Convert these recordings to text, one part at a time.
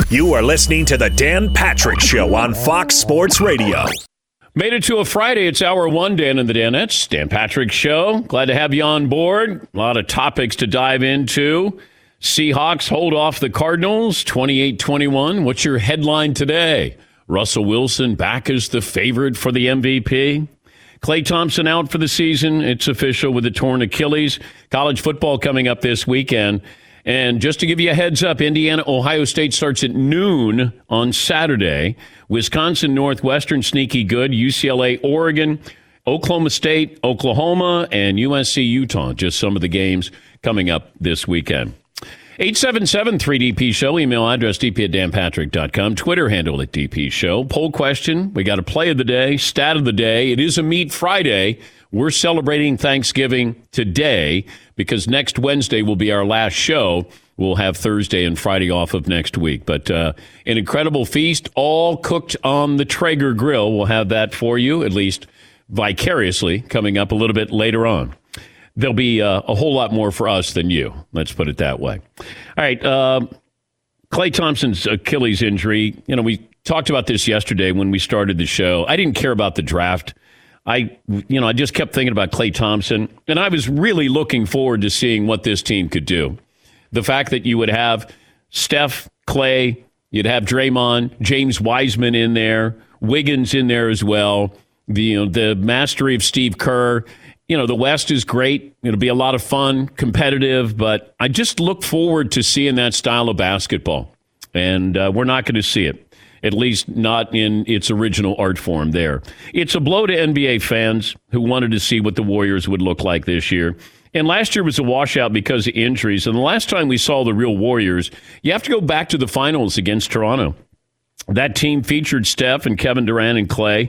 You are listening to the Dan Patrick Show on Fox Sports Radio. Made it to a Friday. It's hour one, Dan and the Danettes. Dan Patrick Show. Glad to have you on board. A lot of topics to dive into. Seahawks hold off the Cardinals 28-21. What's your headline today? Russell Wilson back as the favorite for the MVP. Klay Thompson out for the season. It's official with a torn Achilles. College football coming up this weekend. And just to give you a heads up, Indiana-Ohio State starts at noon on Saturday. Wisconsin-Northwestern, sneaky good. UCLA-Oregon, Oklahoma State, Oklahoma, and USC-Utah. Just some of the games coming up this weekend. 877-3DP Show. Email address dp@danpatrick.com. Twitter handle at DP Show. Poll question. We got a play of the day, stat of the day. It is a Meat Friday. We're celebrating Thanksgiving today because next Wednesday will be our last show. We'll have Thursday and Friday off of next week. But an incredible feast, all cooked on the Traeger grill. We'll have that for you, at least vicariously, coming up a little bit later on. There'll be a whole lot more for us than you. Let's put it that way. All right. Klay Thompson's Achilles injury. You know, we talked about this yesterday when we started the show. I didn't care about the draft. I just kept thinking about Klay Thompson, and I was really looking forward to seeing what this team could do. The fact that you would have Steph, Klay, you'd have Draymond, James Wiseman in there, Wiggins in there as well. The mastery of Steve Kerr. You know, the West is great. It'll be a lot of fun, competitive, but I just look forward to seeing that style of basketball. And we're not going to see it, at least not in its original art form there. It's a blow to NBA fans who wanted to see what the Warriors would look like this year. And last year was a washout because of injuries. And the last time we saw the real Warriors, you have to go back to the finals against Toronto. That team featured Steph and Kevin Durant and Klay.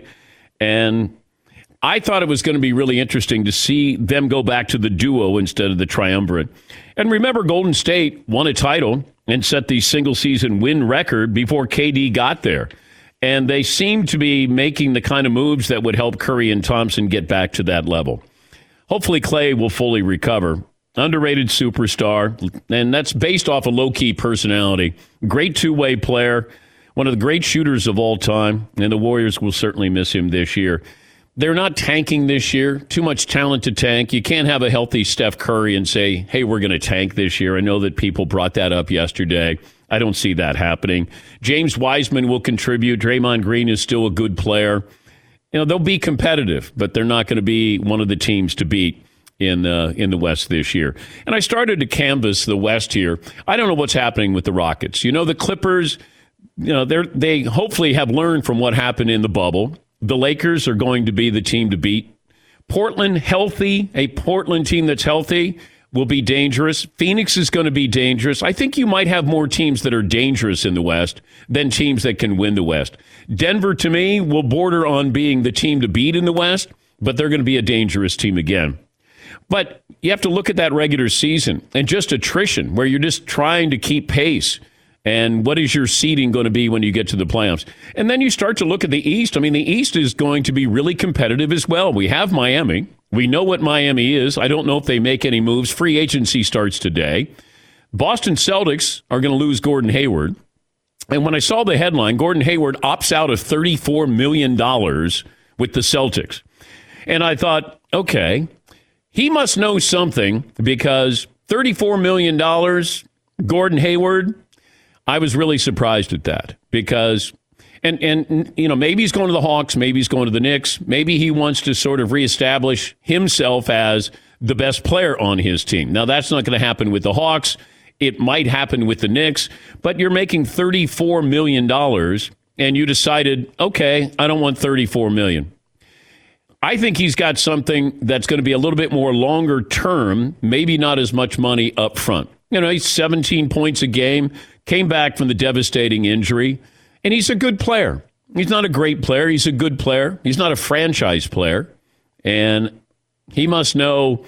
And I thought it was going to be really interesting to see them go back to the duo instead of the triumvirate. And remember, Golden State won a title and set the single-season win record before KD got there. And they seem to be making the kind of moves that would help Curry and Thompson get back to that level. Hopefully, Klay will fully recover. Underrated superstar, and that's based off a low-key personality. Great two-way player, one of the great shooters of all time, and the Warriors will certainly miss him this year. They're not tanking this year. Too much talent to tank. You can't have a healthy Steph Curry and say, hey, we're going to tank this year. I know that people brought that up yesterday. I don't see that happening. James Wiseman will contribute. Draymond Green is still a good player. You know, they'll be competitive, but they're not going to be one of the teams to beat in the West this year. And I started to canvass the West here. I don't know what's happening with the Rockets. You know, the Clippers, you know, they hopefully have learned from what happened in the bubble. The Lakers are going to be the team to beat. Portland, healthy, a Portland team that's healthy will be dangerous. Phoenix is going to be dangerous. I think you might have more teams that are dangerous in the West than teams that can win the West. Denver, to me, will border on being the team to beat in the West, but they're going to be a dangerous team again. But you have to look at that regular season and just attrition, where you're just trying to keep pace. And what is your seeding going to be when you get to the playoffs? And then you start to look at the East. I mean, the East is going to be really competitive as well. We have Miami. We know what Miami is. I don't know if they make any moves. Free agency starts today. Boston Celtics are going to lose Gordon Hayward. And when I saw the headline, Gordon Hayward opts out of $34 million with the Celtics. And I thought, okay, he must know something, because $34 million, Gordon Hayward, I was really surprised at that, because, and you know, maybe he's going to the Hawks, maybe he's going to the Knicks, maybe he wants to sort of reestablish himself as the best player on his team. Now, that's not going to happen with the Hawks. It might happen with the Knicks, but you're making $34 million, and you decided, okay, I don't want $34 million. I think he's got something that's going to be a little bit more longer term, maybe not as much money up front. You know, he's 17 points a game, came back from the devastating injury, and he's a good player. He's not a great player. He's a good player. He's not a franchise player. And he must know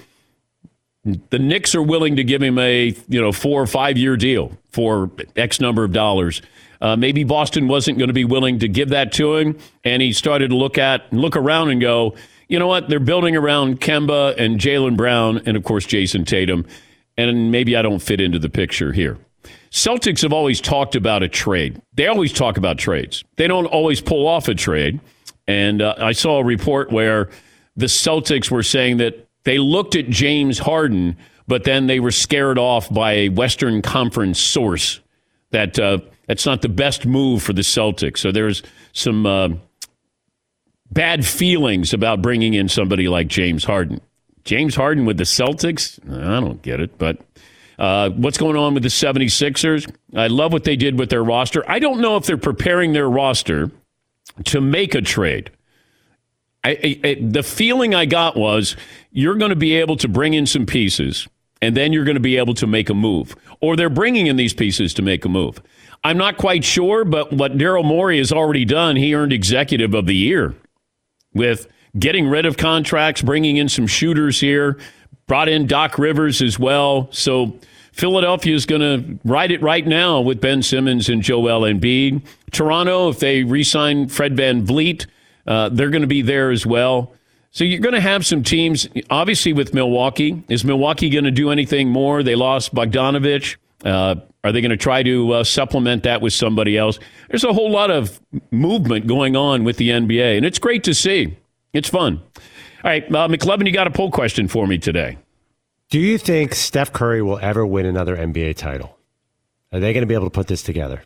the Knicks are willing to give him a 4 or 5 year deal for X number of dollars. Maybe Boston wasn't going to be willing to give that to him, and he started to look around and go, you know what, they're building around Kemba and Jaylen Brown and, of course, Jason Tatum, and maybe I don't fit into the picture here. Celtics have always talked about a trade. They always talk about trades. They don't always pull off a trade. And I saw a report where the Celtics were saying that they looked at James Harden, but then they were scared off by a Western Conference source that that's not the best move for the Celtics. So there's some bad feelings about bringing in somebody like James Harden. James Harden with the Celtics? I don't get it, but what's going on with the 76ers? I love what they did with their roster. I don't know if they're preparing their roster to make a trade. The feeling I got was you're going to be able to bring in some pieces, and then you're going to be able to make a move. Or they're bringing in these pieces to make a move. I'm not quite sure, but what Daryl Morey has already done, he earned Executive of the Year with getting rid of contracts, bringing in some shooters here, brought in Doc Rivers as well. So Philadelphia is going to ride it right now with Ben Simmons and Joel Embiid. Toronto, if they re-sign Fred VanVleet, they're going to be there as well. So you're going to have some teams, obviously with Milwaukee. Is Milwaukee going to do anything more? They lost Bogdanovich. Are they going to try to supplement that with somebody else? There's a whole lot of movement going on with the NBA, and it's great to see. It's fun. All right, McLovin, you got a poll question for me today. Do you think Steph Curry will ever win another NBA title? Are they going to be able to put this together?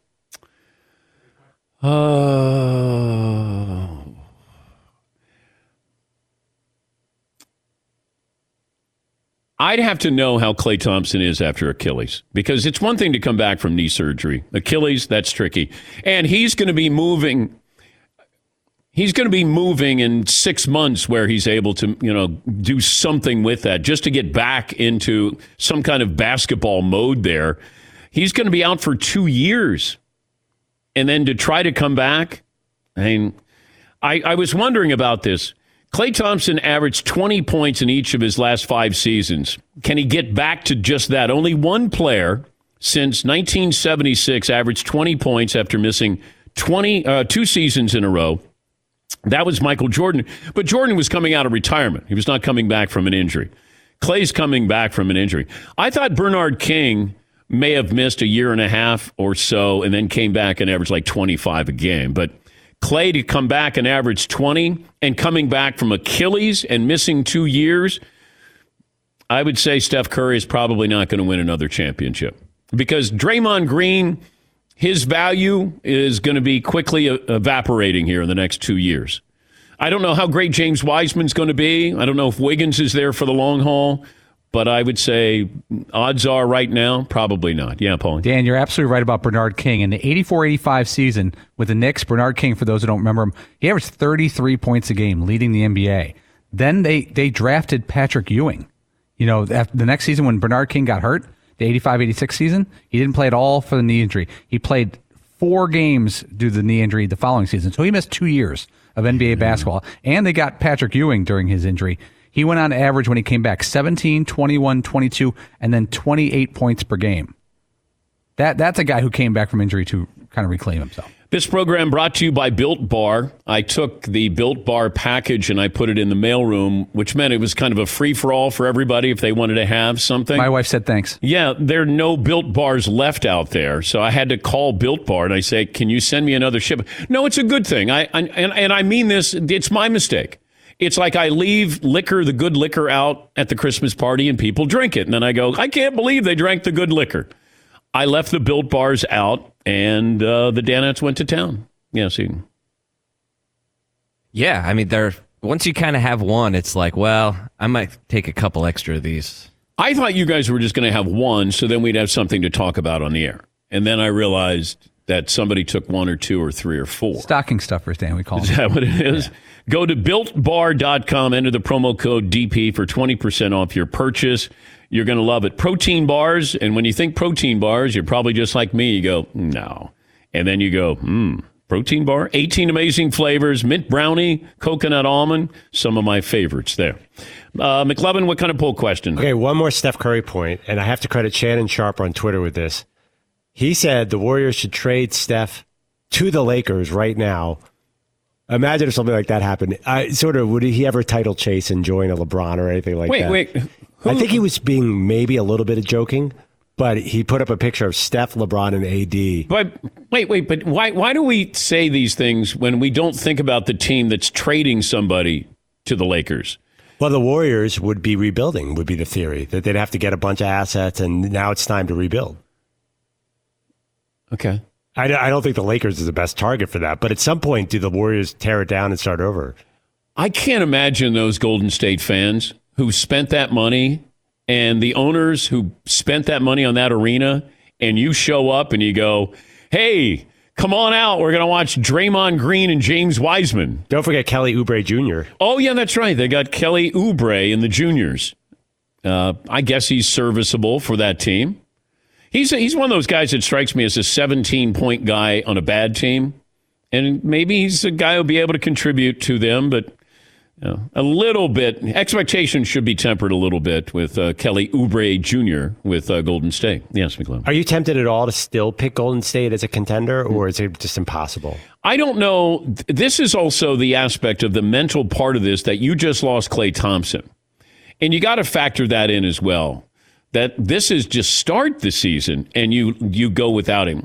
I'd have to know how Klay Thompson is after Achilles, because it's one thing to come back from knee surgery. Achilles, that's tricky. And he's going to be moving. He's going to be moving in 6 months where he's able to, do something with that just to get back into some kind of basketball mode there. He's going to be out for 2 years. And then to try to come back, I was wondering about this. Klay Thompson averaged 20 points in each of his last 5 seasons. Can he get back to just that? Only one player since 1976 averaged 20 points after missing 2 seasons in a row. That was Michael Jordan. But Jordan was coming out of retirement. He was not coming back from an injury. Clay's coming back from an injury. I thought Bernard King may have missed a year and a half or so and then came back and averaged like 25 a game. But Klay to come back and average 20 and coming back from Achilles and missing 2 years, I would say Steph Curry is probably not going to win another championship because Draymond Green, his value is going to be quickly evaporating here in the next 2 years. I don't know how great James Wiseman's going to be. I don't know if Wiggins is there for the long haul. But I would say odds are right now, probably not. Yeah, Paul. Dan, you're absolutely right about Bernard King. In the 84-85 season with the Knicks, Bernard King, for those who don't remember him, he averaged 33 points a game, leading the NBA. Then they drafted Patrick Ewing. After the next season when Bernard King got hurt, the 85-86 season, he didn't play at all for the knee injury. He played 4 games due to the knee injury the following season. So he missed 2 years of NBA basketball. And they got Patrick Ewing during his injury. He went on average when he came back 17, 21, 22, and then 28 points per game. That's a guy who came back from injury to kind of reclaim himself. This program brought to you by Built Bar. I took the Built Bar package and I put it in the mailroom, which meant it was kind of a free-for-all for everybody if they wanted to have something. My wife said thanks. Yeah, there are no Built Bars left out there, so I had to call Built Bar and I say, can you send me another shipment? No, it's a good thing. I mean this, it's my mistake. It's like I leave the good liquor out at the Christmas party and people drink it. And then I go, I can't believe they drank the good liquor. I left the Built Bars out and the Danettes went to town. Yes, Eden. Yeah, I mean, once you kind of have one, it's like, well, I might take a couple extra of these. I thought you guys were just going to have one so then we'd have something to talk about on the air. And then I realized that somebody took 1 or 2 or 3 or 4. Stocking stuffers, Dan, we call them. Is that what it is? Yeah. Go to BuiltBar.com, enter the promo code DP for 20% off your purchase. You're going to love it. Protein bars, and when you think protein bars, you're probably just like me. You go, no. And then you go, protein bar? 18 amazing flavors, mint brownie, coconut almond, some of my favorites there. McLovin, what kind of poll question? Okay, one more Steph Curry point, and I have to credit Shannon Sharp on Twitter with this. He said the Warriors should trade Steph to the Lakers right now. Imagine if something like that happened. Would he ever title chase and join a LeBron or anything like that? Wait. I think he was being maybe a little bit of joking, But he put up a picture of Steph, LeBron, and AD. But wait, but why do we say these things when we don't think about the team that's trading somebody to the Lakers? Well, the Warriors would be rebuilding, would be the theory, that they'd have to get a bunch of assets, and now it's time to rebuild. Okay. I don't think the Lakers is the best target for that, but at some point, do the Warriors tear it down and start over? I can't imagine those Golden State fans who spent that money and the owners who spent that money on that arena, and you show up and you go, hey, come on out. We're going to watch Draymond Green and James Wiseman. Don't forget Kelly Oubre Jr. Oh, yeah, that's right. They got Kelly Oubre in the juniors. I guess he's serviceable for that team. He's one of those guys that strikes me as a 17-point guy on a bad team. And maybe he's a guy who'll be able to contribute to them, but a little bit. Expectations should be tempered a little bit with Kelly Oubre Jr. with Golden State. Yes, McClellan. Are you tempted at all to still pick Golden State as a contender, or is it just impossible? I don't know. This is also the aspect of the mental part of this that you just lost Klay Thompson. And you got to factor that in as well, that this is just start the season and you go without him.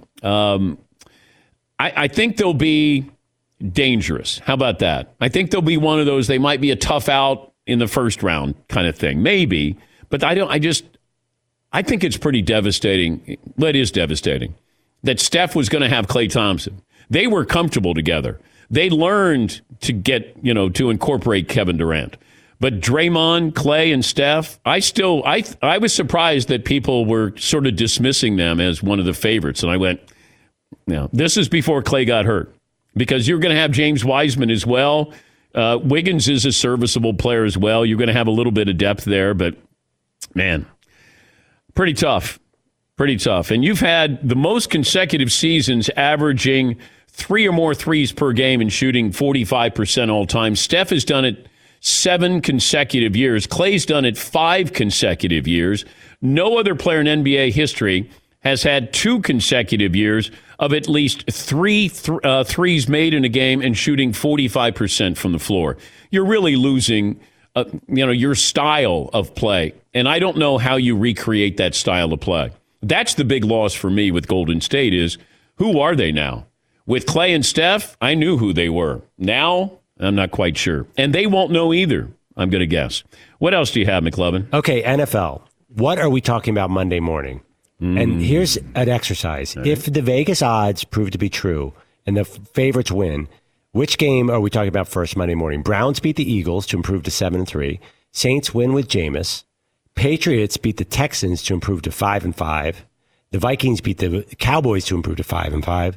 I think they'll be dangerous. How about that? I think they'll be one of those, they might be a tough out in the first round kind of thing. Maybe. But I think it's pretty devastating. Well, it is devastating that Steph was going to have Klay Thompson. They were comfortable together. They learned to get, to incorporate Kevin Durant. But Draymond, Klay, and Steph, I was surprised that people were sort of dismissing them as one of the favorites. And I went, this is before Klay got hurt. Because you're going to have James Wiseman as well. Wiggins is a serviceable player as well. You're going to have a little bit of depth there. But, man, pretty tough. Pretty tough. And you've had the most consecutive seasons averaging 3 or more threes per game and shooting 45% all time. Steph has done it 7 consecutive years. Klay's done it 5 consecutive years. No other player in NBA history has had 2 consecutive years of at least 3 threes made in a game and shooting 45% from the floor. You're really losing, your style of play. And I don't know how you recreate that style of play. That's the big loss for me with Golden State is, who are they now? With Klay and Steph, I knew who they were. Now, I'm not quite sure. And they won't know either, I'm going to guess. What else do you have, McLovin? Okay, NFL. What are we talking about Monday morning? And here's an exercise. Right. If the Vegas odds prove to be true and the favorites win, which game are we talking about first Monday morning? Browns beat the Eagles to improve to 7-3. Saints win with Jameis. Patriots beat the Texans to improve to 5-5. The Vikings beat the Cowboys to improve to 5-5.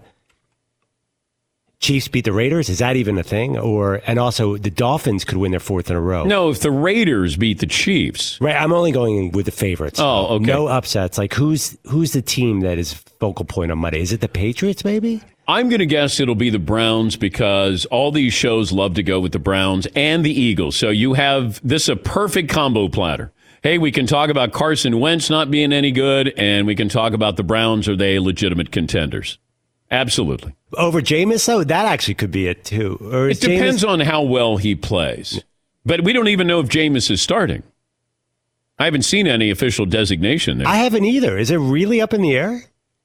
Chiefs beat the Raiders. Is that even a thing? And also the Dolphins could win their 4th in a row. No, if the Raiders beat the Chiefs. Right. I'm only going with the favorites. Oh, okay. No upsets. Like who's the team that is focal point on Monday? Is it the Patriots maybe? I'm going to guess it'll be the Browns because all these shows love to go with the Browns and the Eagles. So you have this a perfect combo platter. Hey, we can talk about Carson Wentz not being any good, and we can talk about the Browns. Are they legitimate contenders? Absolutely. Over Jameis, though, that actually could be it, too. Or it depends on how well he plays. But we don't even know if Jameis is starting. I haven't seen any official designation there. I haven't either. Is it really up in the air?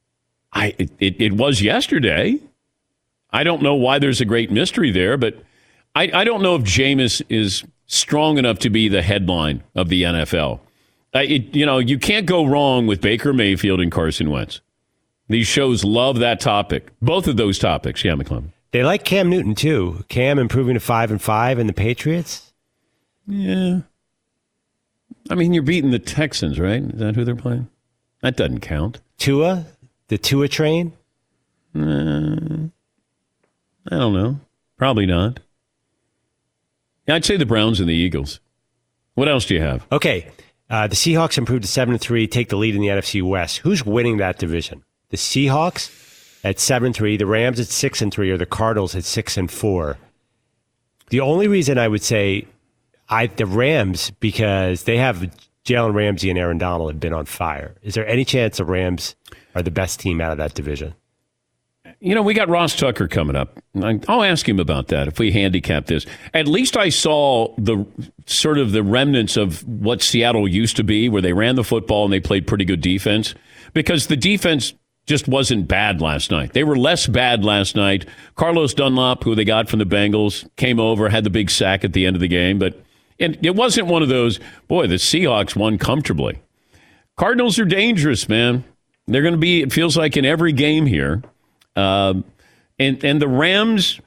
It was yesterday. I don't know why there's a great mystery there, but I don't know if Jameis is strong enough to be the headline of the NFL. You can't go wrong with Baker Mayfield and Carson Wentz. These shows love that topic. Both of those topics. Yeah, McClellan. They like Cam Newton, too. Cam improving to 5-5 and the Patriots. Yeah. I mean, you're beating the Texans, right? Is that who they're playing? That doesn't count. Tua? The Tua train? I don't know. Probably not. Yeah, I'd say the Browns and the Eagles. What else do you have? Okay. The Seahawks improved to 7-3, take the lead in the NFC West. Who's winning that division? The Seahawks at 7-3, the Rams at 6-3, or the Cardinals at 6-4. The only reason I would say the Rams, because they have Jalen Ramsey and Aaron Donald have been on fire. Is there any chance the Rams are the best team out of that division? We got Ross Tucker coming up. I'll ask him about that if we handicap this. At least I saw the sort of the remnants of what Seattle used to be, where they ran the football and they played pretty good defense. because the defense just wasn't bad last night. They were less bad last night. Carlos Dunlap, who they got from the Bengals, came over, had the big sack at the end of the game. But it wasn't one of those, boy, the Seahawks won comfortably. Cardinals are dangerous, man. They're going to be, it feels like, in every game here. And the Rams,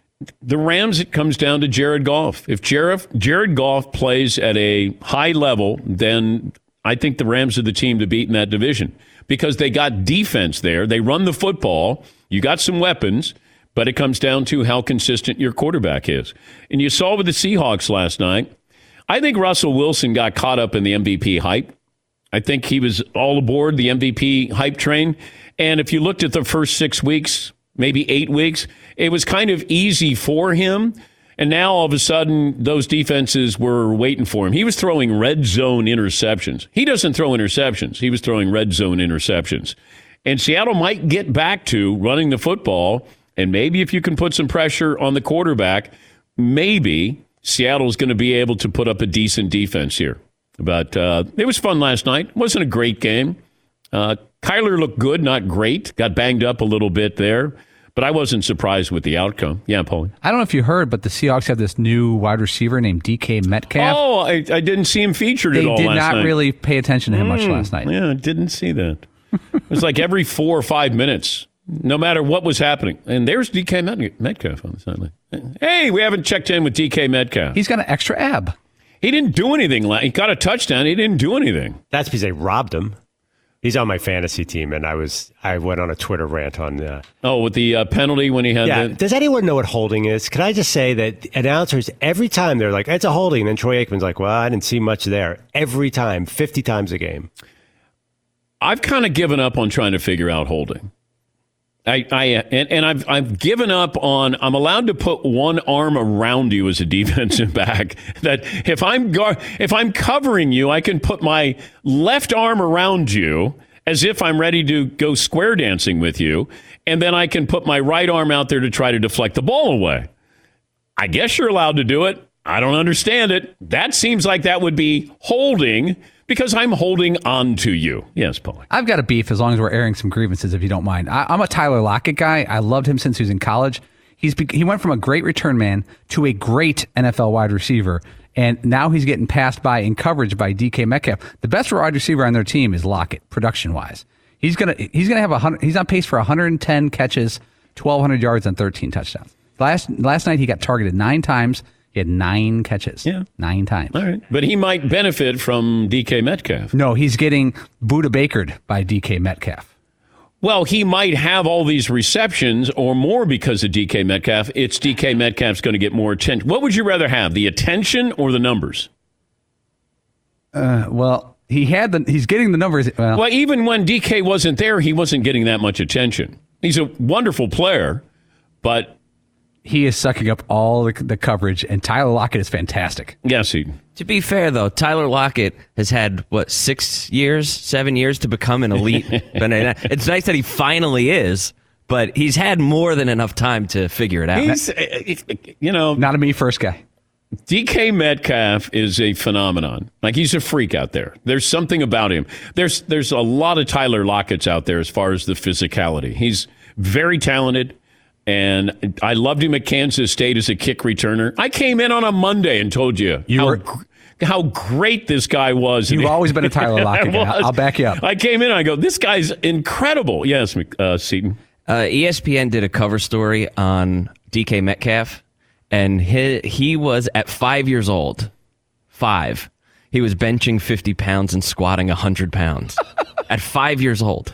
it comes down to Jared Goff. If Jared Goff plays at a high level, then I think the Rams are the team to beat in that division because they got defense there. They run the football. You got some weapons, but it comes down to how consistent your quarterback is. And you saw with the Seahawks last night, I think Russell Wilson got caught up in the MVP hype. I think he was all aboard the MVP hype train. And if you looked at the first 6 weeks, maybe 8 weeks, it was kind of easy for him. And now all of a sudden, those defenses were waiting for him. He was throwing red zone interceptions. He doesn't throw interceptions. He was throwing red zone interceptions. And Seattle might get back to running the football. And maybe if you can put some pressure on the quarterback, maybe Seattle's going to be able to put up a decent defense here. But it was fun last night. It wasn't a great game. Kyler looked good, not great. Got banged up a little bit there. But I wasn't surprised with the outcome. Yeah, Paulie. I don't know if you heard, but the Seahawks have this new wide receiver named DK Metcalf. Oh, I didn't see him featured at all last night. They did not really pay attention to him much last night. Yeah, I didn't see that. It was like every 4 or 5 minutes, no matter what was happening. And there's DK Metcalf on the sideline. Hey, we haven't checked in with DK Metcalf. He's got an extra ab. He didn't do anything. He got a touchdown. He didn't do anything. That's because they robbed him. He's on my fantasy team, and I went on a Twitter rant on with the penalty when he had the... Does anyone know what holding is? Can I just say that announcers, every time they're like, it's a holding, and then Troy Aikman's like, well, I didn't see much there. Every time, 50 times a game. I've kind of given up on trying to figure out holding. I've given up on. I'm allowed to put one arm around you as a defensive back. That if I'm covering you, I can put my left arm around you as if I'm ready to go square dancing with you, and then I can put my right arm out there to try to deflect the ball away. I guess you're allowed to do it. I don't understand it. That seems like that would be holding. Because I'm holding on to you. Yes, Paul. I've got a beef as long as we're airing some grievances, if you don't mind. I'm a Tyler Lockett guy. I loved him since he was in college. He went from a great return man to a great NFL wide receiver, and now he's getting passed by in coverage by DK Metcalf. The best wide receiver on their team is Lockett, production-wise. He's gonna have he's on pace for 110 catches, 1,200 yards, and 13 touchdowns. Last night he got targeted 9 times. He had 9 catches. Yeah. 9 times. All right. But he might benefit from DK Metcalf. No, he's getting Buda Bakered by DK Metcalf. Well, he might have all these receptions or more because of DK Metcalf. It's DK Metcalf's going to get more attention. What would you rather have, the attention or the numbers? Well, he's getting the numbers. Well, even when DK wasn't there, he wasn't getting that much attention. He's a wonderful player, but he is sucking up all the coverage, and Tyler Lockett is fantastic. Yes, To be fair, though, Tyler Lockett has had, 7 years to become an elite. It's nice that he finally is, but he's had more than enough time to figure it out. He's, not a me first guy. DK Metcalf is a phenomenon. Like, he's a freak out there. There's something about him. There's a lot of Tyler Lockett's out there as far as the physicality. He's very talented. And I loved him at Kansas State as a kick returner. I came in on a Monday and told you how great this guy was. You've always been a Tyler Lockett guy. I'll back you up. I came in and I go, this guy's incredible. Yes, Seton. ESPN did a cover story on DK Metcalf, and he was at 5 years old. 5. He was benching 50 pounds and squatting 100 pounds at 5 years old.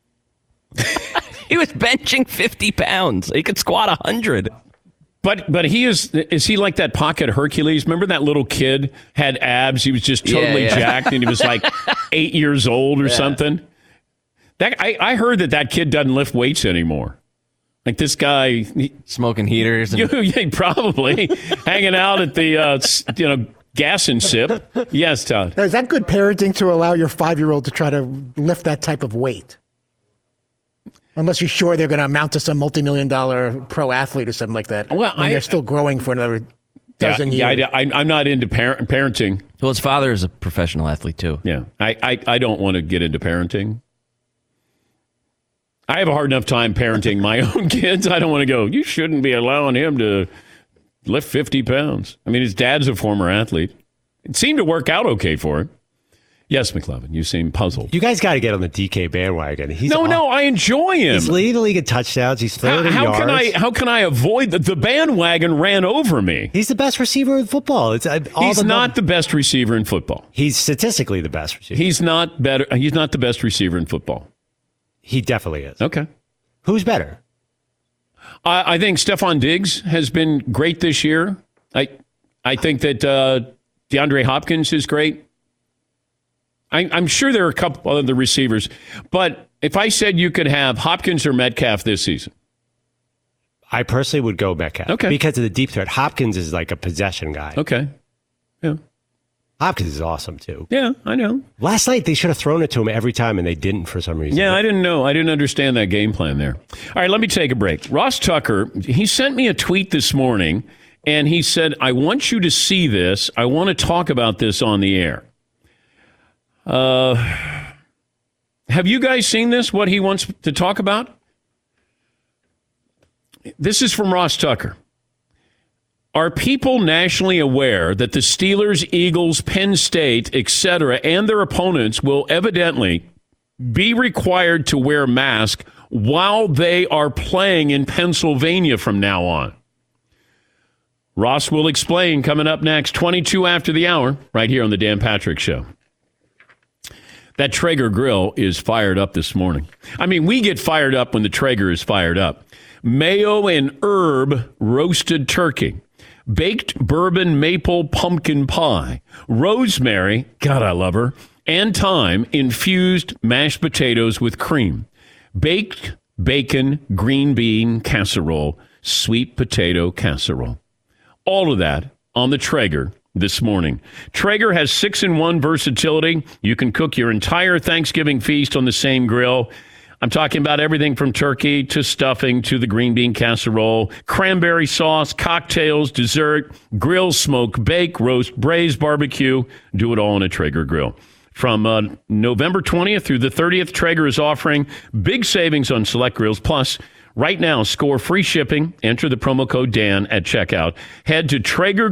He was benching 50 pounds. He could squat 100. But he is he like that pocket Hercules? Remember that little kid had abs? He was just totally jacked, and he was like 8 years old or something. I heard that kid doesn't lift weights anymore. Like this guy, smoking heaters. Yeah, probably hanging out at the gas and sip. Yes, Todd. Now, is that good parenting to allow your 5-year-old to try to lift that type of weight? Unless you're sure they're going to amount to some multi-million-dollar pro athlete or something like that. Well, they're still growing for another dozen years. I'm not into parenting. Well, his father is a professional athlete, too. Yeah. I don't want to get into parenting. I have a hard enough time parenting my own kids. I don't want to go, you shouldn't be allowing him to lift 50 pounds. I mean, his dad's a former athlete. It seemed to work out okay for him. Yes, McLovin, you seem puzzled. You guys got to get on the DK bandwagon. No, I enjoy him. He's leading the league in touchdowns. He's third in yards. How can I avoid that? The bandwagon ran over me. He's the best receiver in football. He's not the best receiver in football. He's statistically the best receiver. He's not better. He's not the best receiver in football. He definitely is. Okay. Who's better? I think Stephon Diggs has been great this year. I think that DeAndre Hopkins is great. I'm sure there are a couple other receivers, but if I said you could have Hopkins or Metcalf this season, I personally would go Metcalf. Okay. Because of the deep threat. Hopkins is like a possession guy. Okay. Yeah. Hopkins is awesome, too. Yeah, I know. Last night, they should have thrown it to him every time, and they didn't for some reason. Yeah, I didn't know. I didn't understand that game plan there. All right, let me take a break. Ross Tucker, he sent me a tweet this morning, and he said, I want you to see this. I want to talk about this on the air. Have you guys seen this, what he wants to talk about? This is from Ross Tucker. Are people nationally aware that the Steelers, Eagles, Penn State, etc., and their opponents will evidently be required to wear masks while they are playing in Pennsylvania from now on? Ross will explain coming up next, 22 after the hour, right here on the Dan Patrick Show. That Traeger grill is fired up this morning. I mean, we get fired up when the Traeger is fired up. Mayo and herb roasted turkey, baked bourbon maple pumpkin pie, rosemary, God, I love her, and thyme infused mashed potatoes with cream, baked bacon, green bean casserole, sweet potato casserole. All of that on the Traeger this morning. Traeger has 6-in-1 versatility. You can cook your entire Thanksgiving feast on the same grill. I'm talking about everything from turkey to stuffing to the green bean casserole, cranberry sauce, cocktails, dessert, grill, smoke, bake, roast, braise, barbecue. Do it all on a Traeger grill. From November 20th through the 30th, Traeger is offering big savings on select grills. Plus, right now, score free shipping. Enter the promo code Dan at checkout. Head to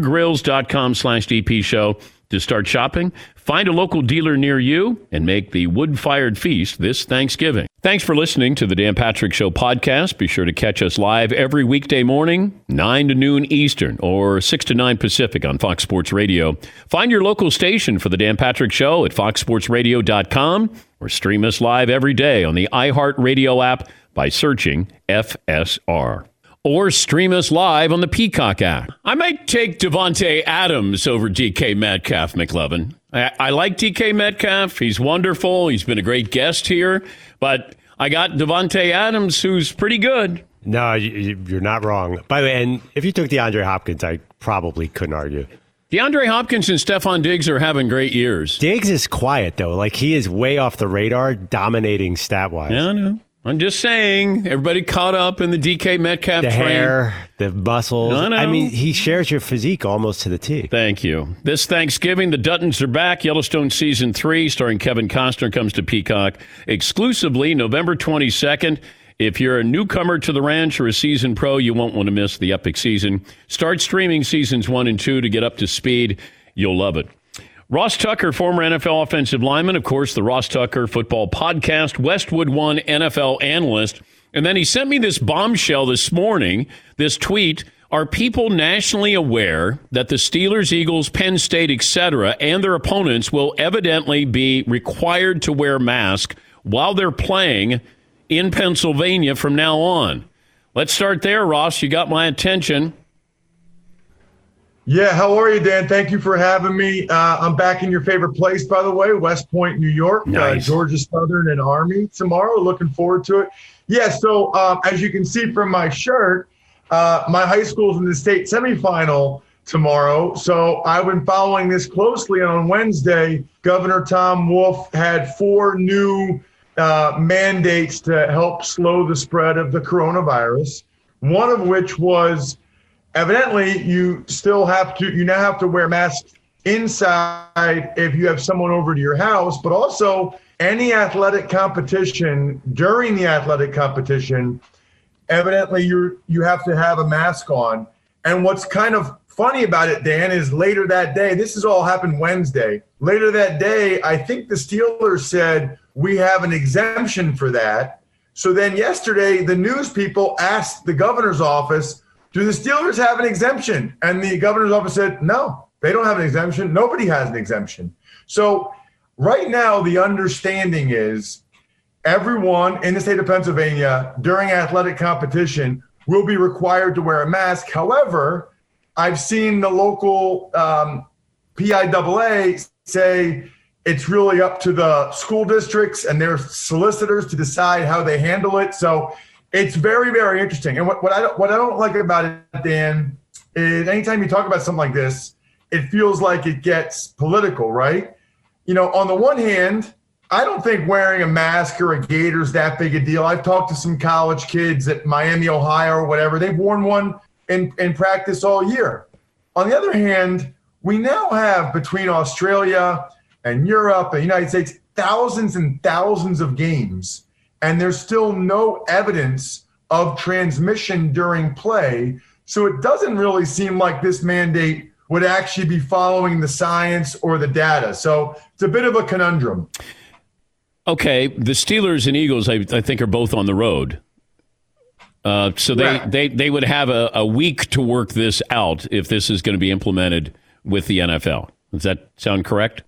TraegerGrills.com/DP show to start shopping. Find a local dealer near you and make the wood-fired feast this Thanksgiving. Thanks for listening to the Dan Patrick Show podcast. Be sure to catch us live every weekday morning, 9 to noon Eastern or 6 to 9 Pacific on Fox Sports Radio. Find your local station for the Dan Patrick Show at foxsportsradio.com or stream us live every day on the iHeartRadio app by searching FSR. Or stream us live on the Peacock app. I might take Devontae Adams over DK Metcalf, McLovin. I like DK Metcalf. He's wonderful. He's been a great guest here. But I got Devontae Adams, who's pretty good. No, you're not wrong. By the way, and if you took DeAndre Hopkins, I probably couldn't argue. DeAndre Hopkins and Stephon Diggs are having great years. Diggs is quiet, though. Like, he is way off the radar, dominating stat-wise. Yeah, I know. I'm just saying, everybody caught up in the DK Metcalf train. The hair, the muscles. I know. I mean, he shares your physique almost to the T. Thank you. This Thanksgiving, the Duttons are back. Yellowstone Season 3, starring Kevin Costner, comes to Peacock exclusively November 22nd. If you're a newcomer to the ranch or a seasoned pro, you won't want to miss the epic season. Start streaming Seasons 1 and 2 to get up to speed. You'll love it. Ross Tucker, former NFL offensive lineman, of course, the Ross Tucker Football Podcast, Westwood One NFL analyst. And then he sent me this bombshell this morning, this tweet. Are people nationally aware that the Steelers, Eagles, Penn State, etc., and their opponents will evidently be required to wear masks while they're playing in Pennsylvania from now on? Let's start there, Ross. You got my attention. Yeah, how are you, Dan? Thank you for having me. I'm back in your favorite place, by the way, West Point, New York. Nice. Georgia Southern and Army tomorrow. Looking forward to it. Yeah, so as you can see from my shirt, my high school's in the state semifinal tomorrow. So I've been following this closely. And on Wednesday, Governor Tom Wolf had 4 new mandates to help slow the spread of the coronavirus, one of which was evidently you now have to wear masks inside if you have someone over to your house, but also any athletic competition, during the athletic competition, evidently you have to have a mask on. And what's kind of funny about it, Dan, is later that day, this has all happened Wednesday. Later that day, I think the Steelers said, we have an exemption for that. So then yesterday, the news people asked the governor's office, do the Steelers have an exemption? And the governor's office said, no, they don't have an exemption. Nobody has an exemption. So right now, the understanding is everyone in the state of Pennsylvania during athletic competition will be required to wear a mask. However, I've seen the local PIAA say it's really up to the school districts and their solicitors to decide how they handle it. So it's very, very interesting. And what I don't like about it, Dan, is anytime you talk about something like this, it feels like it gets political, right? You know, on the one hand, I don't think wearing a mask or a gaiter is that big a deal. I've talked to some college kids at Miami, Ohio, or whatever. They've worn one in practice all year. On the other hand, we now have between Australia and Europe and the United States thousands and thousands of games, and there's still no evidence of transmission during play. So it doesn't really seem like this mandate would actually be following the science or the data. So it's a bit of a conundrum. Okay, the Steelers and Eagles, I think, are both on the road. So they would have a week to work this out if this is going to be implemented with the NFL. Does that sound correct?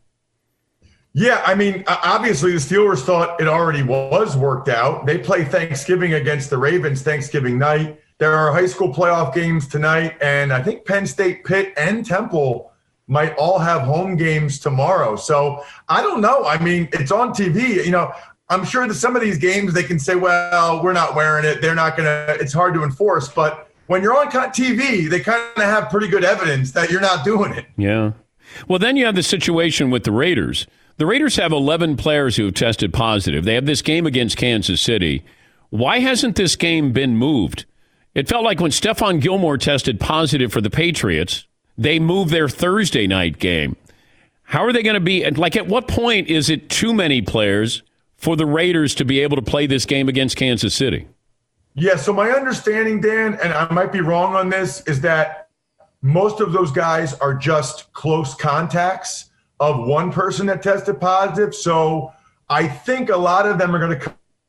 Yeah, I mean, obviously the Steelers thought it already was worked out. They play Thanksgiving against the Ravens Thanksgiving night. There are high school playoff games tonight, and I think Penn State, Pitt, and Temple might all have home games tomorrow. So I don't know. I mean, it's on TV. You know, I'm sure that some of these games they can say, well, we're not wearing it. They're not going to – it's hard to enforce. But when you're on TV, they kind of have pretty good evidence that you're not doing it. Yeah. Well, then you have the situation with the Raiders. The Raiders have 11 players who have tested positive. They have this game against Kansas City. Why hasn't this game been moved? It felt like when Stephon Gilmore tested positive for the Patriots, they moved their Thursday night game. How are they going to be? Like, at what point is it too many players for the Raiders to be able to play this game against Kansas City? Yeah, so my understanding, Dan, and I might be wrong on this, is that most of those guys are just close contacts of one person that tested positive. So I think a lot of them are going to come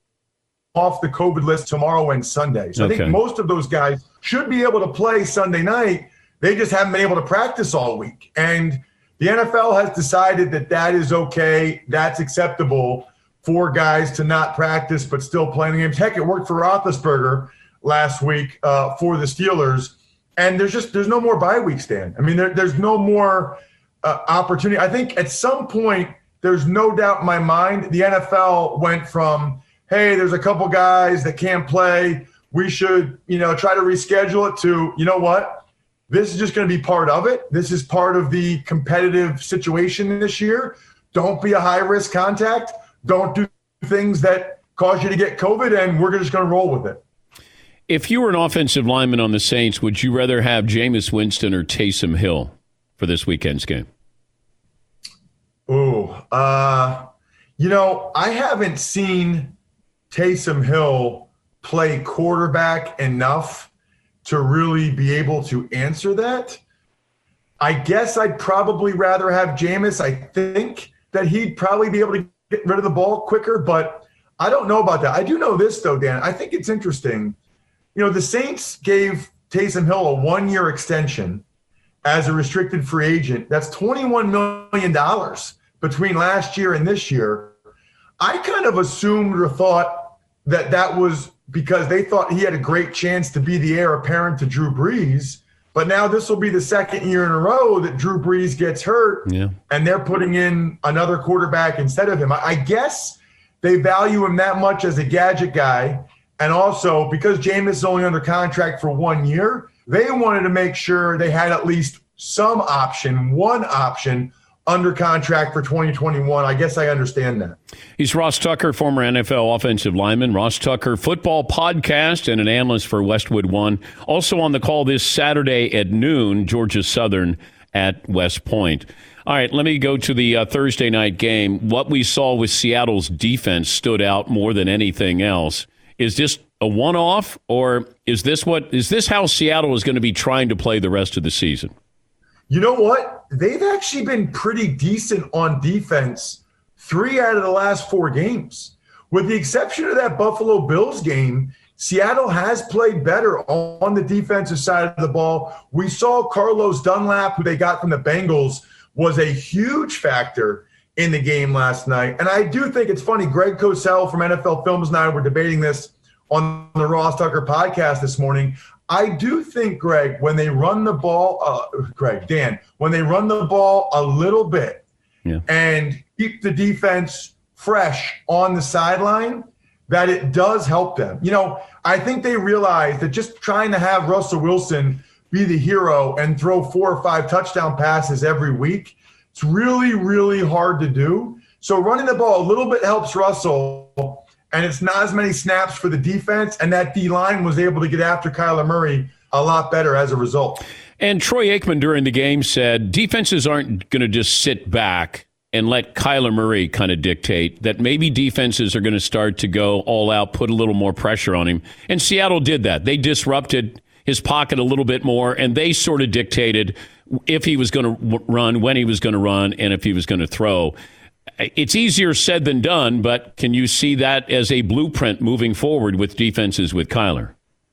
off the COVID list tomorrow and Sunday. So I think most of those guys should be able to play Sunday night. They just haven't been able to practice all week. And the NFL has decided that that is okay. That's acceptable for guys to not practice but still playing games. Heck, it worked for Roethlisberger last week for the Steelers. And there's no more bye weeks, Dan. I mean, there's no more opportunity. I think at some point, there's no doubt in my mind, the NFL went from, hey, there's a couple guys that can't play, we should, try to reschedule it, to, you know what? This is just going to be part of it. This is part of the competitive situation this year. Don't be a high-risk contact. Don't do things that cause you to get COVID, and we're just going to roll with it. If you were an offensive lineman on the Saints, would you rather have Jameis Winston or Taysom Hill for this weekend's game? I haven't seen Taysom Hill play quarterback enough to really be able to answer that. I guess I'd probably rather have Jameis. I think that he'd probably be able to get rid of the ball quicker, but I don't know about that. I do know this, though, Dan. I think it's interesting. The Saints gave Taysom Hill a 1-year extension as a restricted free agent. That's $21 million between last year and this year. I kind of assumed or thought that was because they thought he had a great chance to be the heir apparent to Drew Brees. But now this will be the second year in a row that Drew Brees gets hurt, and they're putting in another quarterback instead of him. I guess they value him that much as a gadget guy. And also, because Jameis is only under contract for 1 year, they wanted to make sure they had at least some option, one option, under contract for 2021. I guess I understand that. He's Ross Tucker, former NFL offensive lineman. Ross Tucker, football podcast, and an analyst for Westwood One. Also on the call this Saturday at noon, Georgia Southern at West Point. All right, let me go to the Thursday night game. What we saw with Seattle's defense stood out more than anything else. Is this a one-off, or is this how Seattle is going to be trying to play the rest of the season? You know what? They've actually been pretty decent on defense 3 out of the last 4 games. With the exception of that Buffalo Bills game, Seattle has played better on the defensive side of the ball. We saw Carlos Dunlap, who they got from the Bengals, was a huge factor in the game last night. And I do think it's funny, Greg Cosell from NFL Films and I were debating this on the Ross Tucker podcast this morning. I do think, Greg, when they run the ball, when they run the ball a little bit and keep the defense fresh on the sideline, that it does help them. You know, I think they realize that just trying to have Russell Wilson be the hero and throw 4 or 5 touchdown passes every week, it's really, really hard to do. So running the ball a little bit helps Russell, and it's not as many snaps for the defense, and that D-line was able to get after Kyler Murray a lot better as a result. And Troy Aikman during the game said defenses aren't going to just sit back and let Kyler Murray kind of dictate, that maybe defenses are going to start to go all out, put a little more pressure on him. And Seattle did that. They disrupted his pocket a little bit more, and they sort of dictated if he was going to run, when he was going to run, and if he was going to throw. It's easier said than done, but can you see that as a blueprint moving forward with defenses with Kyler?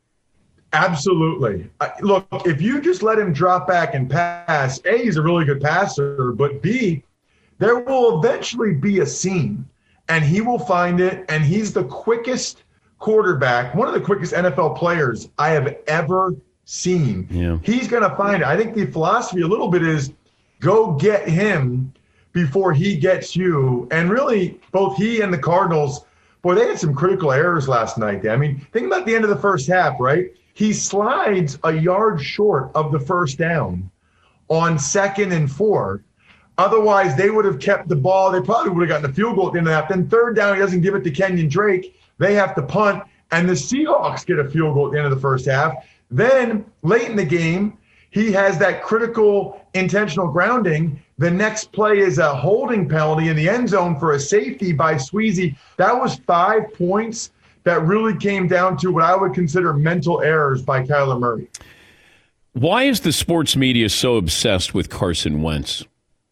Absolutely. Look, if you just let him drop back and pass, A, he's a really good passer, but B, there will eventually be a seam, and he will find it, and he's the quickest quarterback, one of the quickest NFL players I have ever seen. Yeah. He's going to find it. I think the philosophy a little bit is go get him before he gets you. And really, both he and the Cardinals, boy, they had some critical errors last night. I mean, think about the end of the first half, right? He slides a yard short of the first down on 2nd and 4. Otherwise, they would have kept the ball. They probably would have gotten a field goal at the end of the half. Then 3rd down, he doesn't give it to Kenyon Drake. They have to punt, and the Seahawks get a field goal at the end of the first half. Then, late in the game, he has that critical intentional grounding. The next play is a holding penalty in the end zone for a safety by Sweezy. That was 5 points that really came down to what I would consider mental errors by Kyler Murray. Why is the sports media so obsessed with Carson Wentz?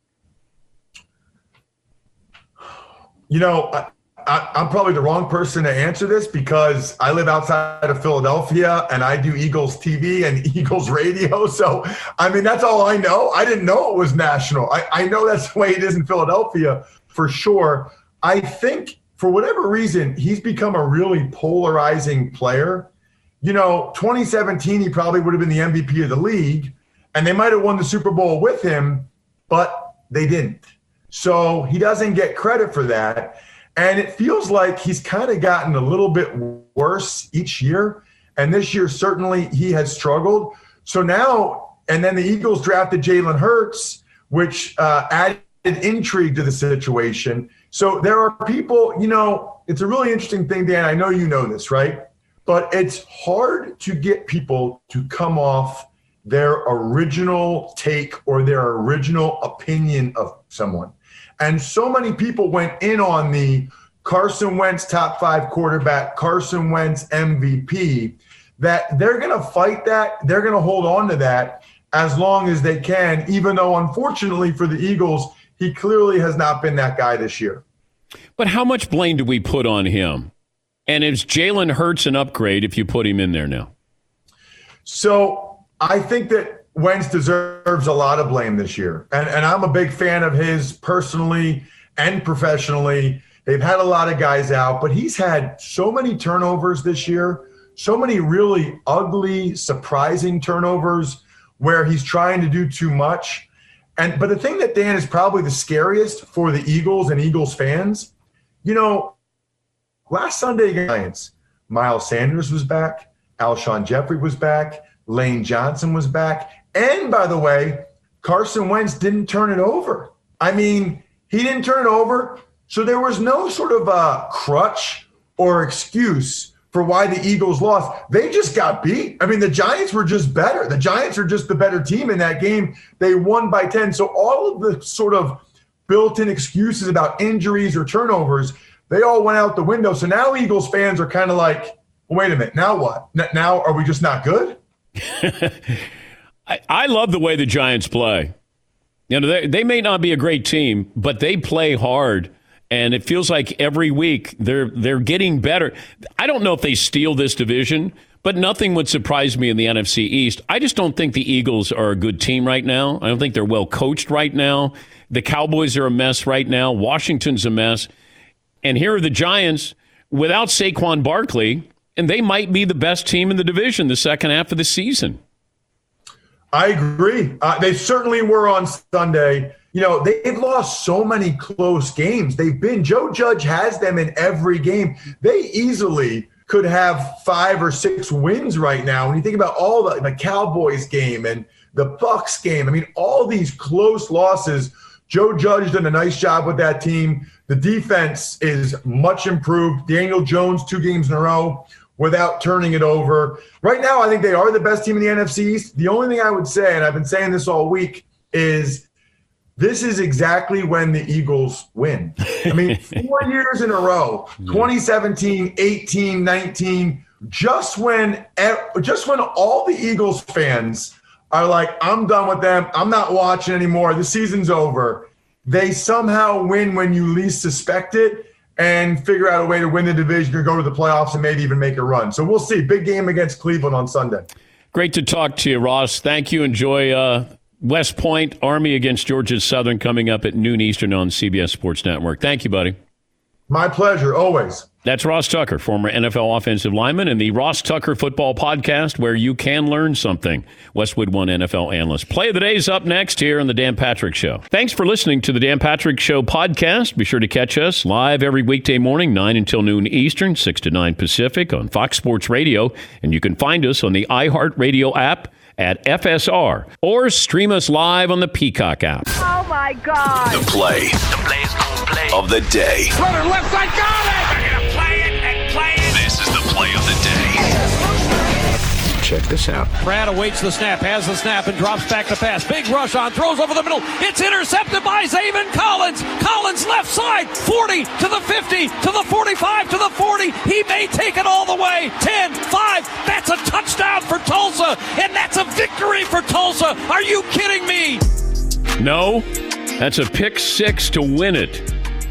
You know, I'm probably the wrong person to answer this because I live outside of Philadelphia and I do Eagles TV and Eagles radio. So, I mean, that's all I know. I didn't know it was national. I know that's the way it is in Philadelphia for sure. I think for whatever reason, he's become a really polarizing player. You know, 2017, he probably would have been the MVP of the league and they might have won the Super Bowl with him, but they didn't. So he doesn't get credit for that. And it feels like he's kind of gotten a little bit worse each year. And this year, certainly he has struggled. So now, and then the Eagles drafted Jalen Hurts, which added intrigue to the situation. So there are people, you know, it's a really interesting thing, Dan. I know you know this, right? But it's hard to get people to come off their original take or their original opinion of someone. And so many people went in on the Carson Wentz top 5 quarterback, Carson Wentz MVP, that they're going to fight that. They're going to hold on to that as long as they can, even though, unfortunately for the Eagles, he clearly has not been that guy this year. But how much blame do we put on him? And is Jalen Hurts an upgrade if you put him in there now? So I think that Wentz deserves a lot of blame this year. And I'm a big fan of his personally and professionally. They've had a lot of guys out, but he's had so many turnovers this year, so many really ugly, surprising turnovers where he's trying to do too much. But the thing that, Dan, is probably the scariest for the Eagles and Eagles fans, you know, last Sunday against the Giants, Miles Sanders was back, Alshon Jeffrey was back, Lane Johnson was back. And, by the way, Carson Wentz didn't turn it over. I mean, he didn't turn it over, so there was no sort of crutch or excuse for why the Eagles lost. They just got beat. I mean, the Giants were just better. The Giants are just the better team in that game. They won by 10. So all of the sort of built-in excuses about injuries or turnovers, they all went out the window. So now Eagles fans are kind of like, wait a minute, now what? Now are we just not good? I love the way the Giants play. You know, they may not be a great team, but they play hard. And it feels like every week they're getting better. I don't know if they steal this division, but nothing would surprise me in the NFC East. I just don't think the Eagles are a good team right now. I don't think they're well coached right now. The Cowboys are a mess right now. Washington's a mess. And here are the Giants without Saquon Barkley, and they might be the best team in the division the second half of the season. I agree. They certainly were on Sunday. You know, they've lost so many close games. Joe Judge has them in every game. They easily could have 5 or 6 wins right now. When you think about all the Cowboys game and the Bucs game, I mean, all these close losses, Joe Judge done a nice job with that team. The defense is much improved. Daniel Jones, 2 games in a row without turning it over. Right now, I think they are the best team in the NFC East. The only thing I would say, and I've been saying this all week, is this is exactly when the Eagles win. I mean, 4 years in a row, 2017, 18, 19, just when all the Eagles fans are like, I'm done with them, I'm not watching anymore, the season's over, they somehow win when you least suspect it and figure out a way to win the division or go to the playoffs and maybe even make a run. So we'll see. Big game against Cleveland on Sunday. Great to talk to you, Ross. Thank you. Enjoy West Point, Army against Georgia Southern coming up at noon Eastern on CBS Sports Network. Thank you, buddy. My pleasure, always. That's Ross Tucker, former NFL offensive lineman, and the Ross Tucker Football Podcast, where you can learn something. Westwood One NFL analyst. Play of the Day is up next here on The Dan Patrick Show. Thanks for listening to The Dan Patrick Show podcast. Be sure to catch us live every weekday morning, 9 until noon Eastern, 6 to 9 Pacific on Fox Sports Radio. And you can find us on the iHeartRadio app at FSR, or stream us live on the Peacock app. Oh, my God. The play of the day. Runner left side, got it! They're going to play it and play it. This is the play of the day. Check this out. Pratt awaits the snap, has the snap, and drops back to pass. Big rush on, throws over the middle. It's intercepted by Zaven Collins. Collins left side, 40 to the 50, to the 45, to the 40. He may take it all the way. 10, 5. That's a touchdown for Tulsa, and that's a victory for Tulsa. Are you kidding me? No, that's a pick 6 to win it.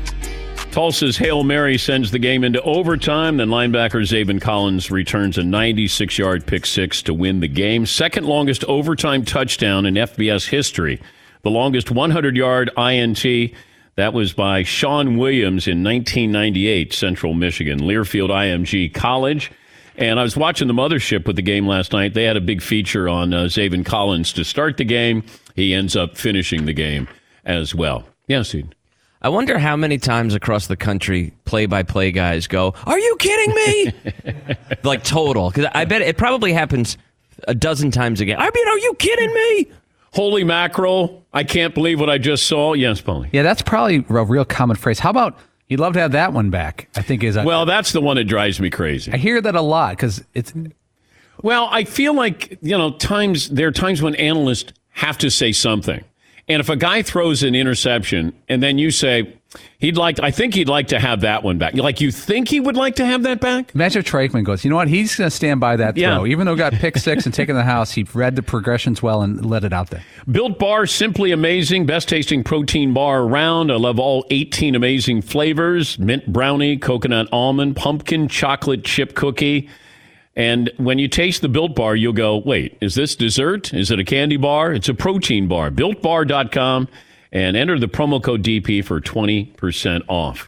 Tulsa's Hail Mary sends the game into overtime. Then linebacker Zaven Collins returns a 96-yard pick 6 to win the game. Second longest overtime touchdown in FBS history. The longest 100-yard INT, that was by Sean Williams in 1998, Central Michigan, Learfield IMG College. And I was watching the mothership with the game last night. They had a big feature on Zaven Collins to start the game. He ends up finishing the game as well. Yes, Eden. I wonder how many times across the country play-by-play guys go, "Are you kidding me?" Like total. Because I bet it probably happens a dozen times a game. I mean, are you kidding me? Holy mackerel. I can't believe what I just saw. Yes, Paulie. Yeah, that's probably a real common phrase. How about, you'd love to have that one back, I think is. Well, that's the one that drives me crazy. I hear that a lot because it's. Well, I feel like, there are times when analysts have to say something. And if a guy throws an interception and then you say, I think he'd like to have that one back. Like, you think he would like to have that back? Imagine if Troy Aikman goes, you know what? He's going to stand by that throw. Even though he got pick 6 and taken the house, he read the progressions well and let it out there. Built Bar, simply amazing. Best tasting protein bar around. I love all 18 amazing flavors. Mint brownie, coconut almond, pumpkin chocolate chip cookie. And when you taste the Built Bar, you'll go, wait, is this dessert? Is it a candy bar? It's a protein bar. BuiltBar.com, and enter the promo code DP for 20% off.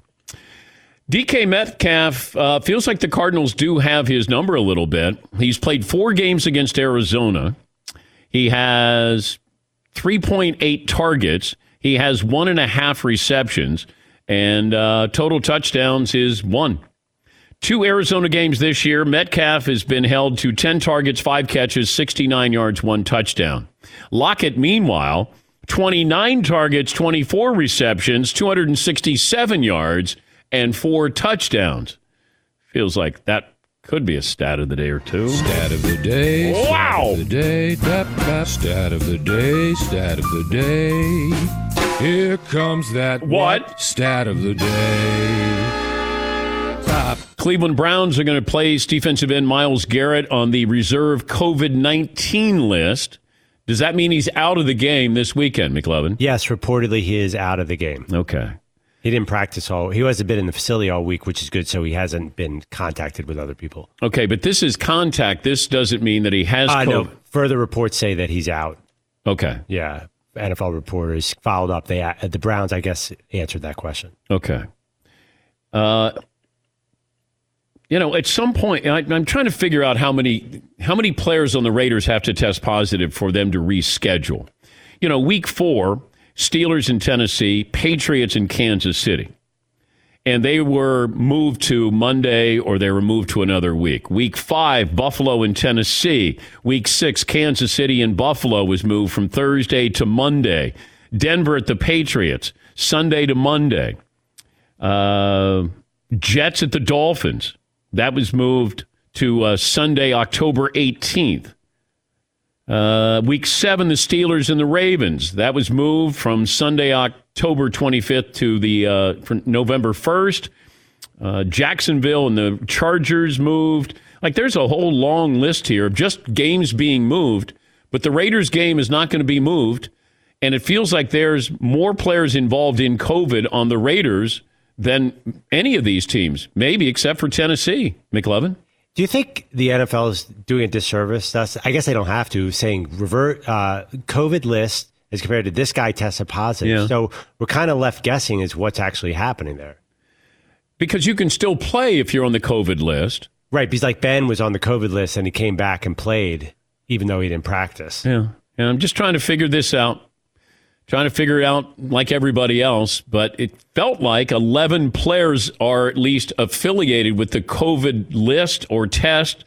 DK Metcalf feels like the Cardinals do have his number a little bit. He's played 4 games against Arizona. He has 3.8 targets. He has 1.5 receptions, and total touchdowns is 1. 2 Arizona games this year, Metcalf has been held to 10 targets, 5 catches, 69 yards, 1 touchdown. Lockett, meanwhile, 29 targets, 24 receptions, 267 yards, and 4 touchdowns. Feels like that Could be a stat of the day or two. Stat of the day. Wow. Stat of the day. Tap, tap. Stat of the day. Stat of the day. Here comes that What? Stat of the day. Top. Cleveland Browns are going to place defensive end Myles Garrett on the reserve COVID-19 list. Does that mean he's out of the game this weekend, McLovin? Yes, reportedly he is out of the game. Okay. He didn't practice he hasn't been in the facility all week, which is good, so he hasn't been contacted with other people. Okay, but this is contact. This doesn't mean that he has COVID. No, further reports say that he's out. Okay. Yeah, NFL reporters followed up. The Browns, I guess, answered that question. Okay. At some point, I'm trying to figure out how many players on the Raiders have to test positive for them to reschedule. Week 4, Steelers in Tennessee, Patriots in Kansas City. And they were moved to Monday or they were moved to another week. Week 5, Buffalo in Tennessee. Week 6, Kansas City and Buffalo was moved from Thursday to Monday. Denver at the Patriots, Sunday to Monday. Jets at the Dolphins. That was moved to Sunday, October 18th. Week 7, the Steelers and the Ravens. That was moved from Sunday, October 25th to the November 1st. Jacksonville and the Chargers moved. There's a whole long list here of just games being moved, but the Raiders game is not going to be moved, and it feels like there's more players involved in COVID on the Raiders than any of these teams, maybe except for Tennessee. McLovin? Do you think the NFL is doing a disservice? I guess they don't have to, saying revert COVID list as compared to this guy tested positive. Yeah. So we're kind of left guessing as what's actually happening there. Because you can still play if you're on the COVID list. Right, because Ben was on the COVID list and he came back and played even though he didn't practice. Yeah. And I'm just trying to figure this out. Trying to figure it out like everybody else, but it felt like 11 players are at least affiliated with the COVID list or test,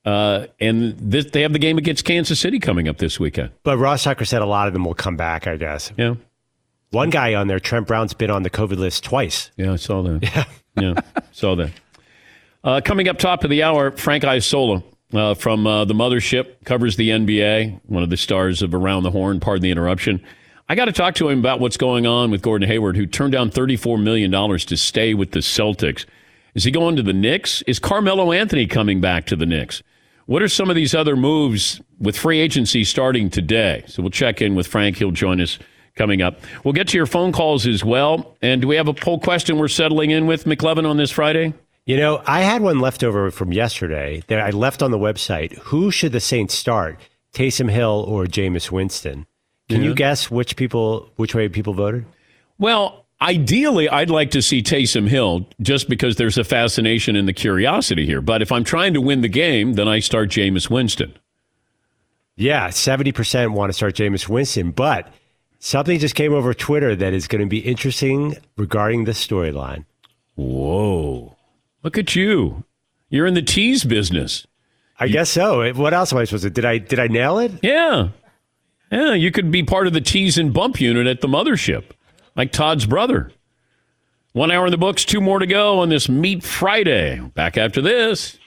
and they have the game against Kansas City coming up this weekend. But Ross Tucker said a lot of them will come back, I guess. Yeah. One guy on there, Trent Brown's been on the COVID list twice. Yeah, I saw that. Yeah, saw that. Coming up top of the hour, Frank Isola from the Mothership, covers the NBA, one of the stars of Around the Horn, pardon the interruption. I got to talk to him about what's going on with Gordon Hayward, who turned down $34 million to stay with the Celtics. Is he going to the Knicks? Is Carmelo Anthony coming back to the Knicks? What are some of these other moves with free agency starting today? So we'll check in with Frank. He'll join us coming up. We'll get to your phone calls as well. And do we have a poll question we're settling in with, McLevin, on this Friday? I had one left over from yesterday that I left on the website. Who should the Saints start, Taysom Hill or Jameis Winston? Can you guess which way people voted? Well, ideally, I'd like to see Taysom Hill just because there's a fascination and the curiosity here. But if I'm trying to win the game, then I start Jameis Winston. Yeah, 70% want to start Jameis Winston. But something just came over Twitter that is going to be interesting regarding this storyline. Whoa. Look at you. You're in the tease business. I guess so. What else am I supposed to do? Did I nail it? Yeah. Yeah, you could be part of the tease and bump unit at the Mothership, like Todd's brother. 1 hour in the books, 2 more to go on this Meat Friday. Back after this.